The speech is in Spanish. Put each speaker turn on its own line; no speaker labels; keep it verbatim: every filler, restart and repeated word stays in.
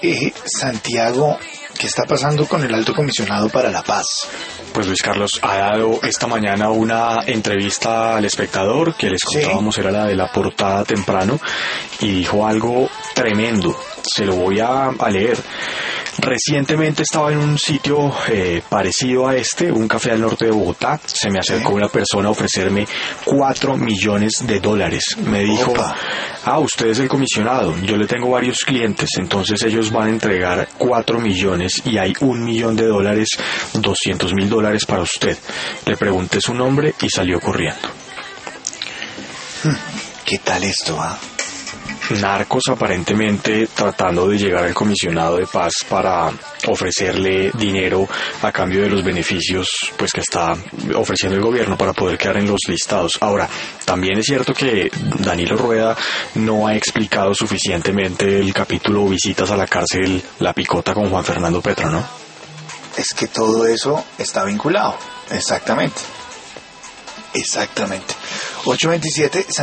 Eh, Santiago, ¿qué está pasando con el Alto Comisionado para la Paz?
Pues Luis Carlos ha dado esta mañana una entrevista al Espectador que les contábamos, sí, era la de la portada temprano, y dijo algo tremendo. Se lo voy a, a leer. Recientemente estaba en un sitio eh, parecido a este, un café al norte de Bogotá. Se me acercó una persona a ofrecerme cuatro millones de dólares. Me dijo, Opa. ah, usted es el comisionado, yo le tengo varios clientes, entonces ellos van a entregar cuatro millones y hay un millón de dólares, doscientos mil dólares para usted. Le pregunté su nombre y salió corriendo.
¿Qué tal esto, ah?
Narcos aparentemente tratando de llegar al comisionado de paz para ofrecerle dinero a cambio de los beneficios pues que está ofreciendo el gobierno para poder quedar en los listados. Ahora, también es cierto que Danilo Rueda no ha explicado suficientemente el capítulo Visitas a la cárcel, la picota con Juan Fernando Petro, ¿no?
Es que todo eso está vinculado, exactamente. Exactamente. ocho veintisiete